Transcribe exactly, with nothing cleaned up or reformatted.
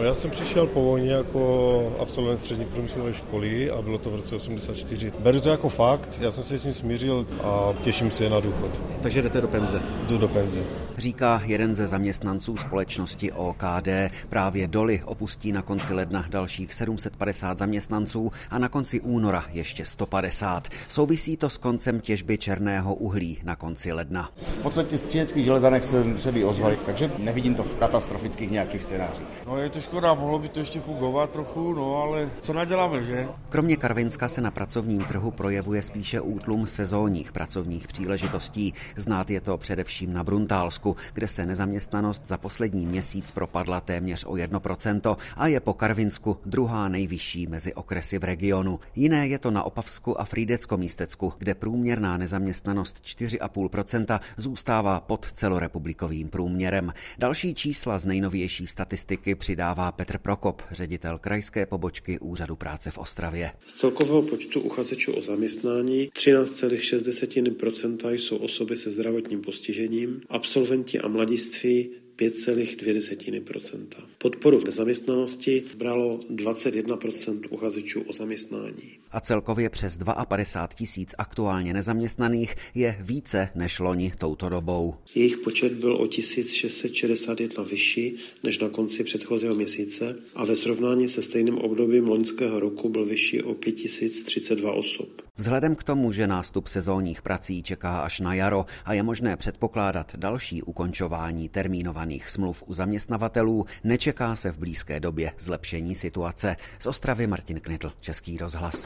No, já jsem přišel po vojně jako absolvent střední průmyslové školy a bylo to v roce osmdesát čtyři. Beru to jako fakt, já jsem se s ním smířil a těším se na důchod. Takže jdete do penze? Jdu do penze. Říká jeden ze zaměstnanců společnosti O K D. Právě doly opustí na konci ledna dalších sedm set padesát zaměstnanců a na konci února ještě sto padesát. Souvisí to s koncem těžby černého uhlí na konci ledna. V podstatě z Třineckých železáren se, se by ozvali, takže nevidím to v katastrofických nějakých scénářích. No je to škoda, mohlo by to ještě fungovat trochu, no ale co naděláme, že? Kromě Karvinska se na pracovním trhu projevuje spíše útlum sezónních pracovních příležitostí. Znát je to především na Bruntálsku, kde se nezaměstnanost za poslední měsíc propadla téměř o jedno procento a je po Karvinsku druhá nejvyšší mezi okresy v regionu. Jiné je to na Opavsku a Frýdecko-Místecku, kde průměrná nezaměstnanost čtyři celá pět procenta zůstává pod celorepublikovým průměrem. Další čísla z nejnovější statistiky přidává Petr Prokop, ředitel krajské pobočky Úřadu práce v Ostravě. Z celkového počtu uchazečů o zaměstnání třináct celá šest procenta jsou osoby se zdravotním postižením, absolventi a mladiství pět celá dvě procenta. Podporu v nezaměstnanosti bralo dvacet jedna procent uchazečů o zaměstnání. A celkově přes padesát dva tisíc aktuálně nezaměstnaných je více než loni touto dobou. Jejich počet byl o tisíc šest set šedesát jedna vyšší než na konci předchozího měsíce a ve srovnání se stejným obdobím loňského roku byl vyšší o pět tisíc třicet dva osob. Vzhledem k tomu, že nástup sezónních prací čeká až na jaro a je možné předpokládat další ukončování termínovaných smluv u zaměstnavatelů, nečeká se v blízké době zlepšení situace. Z Ostravy Martin Knitl, Český rozhlas.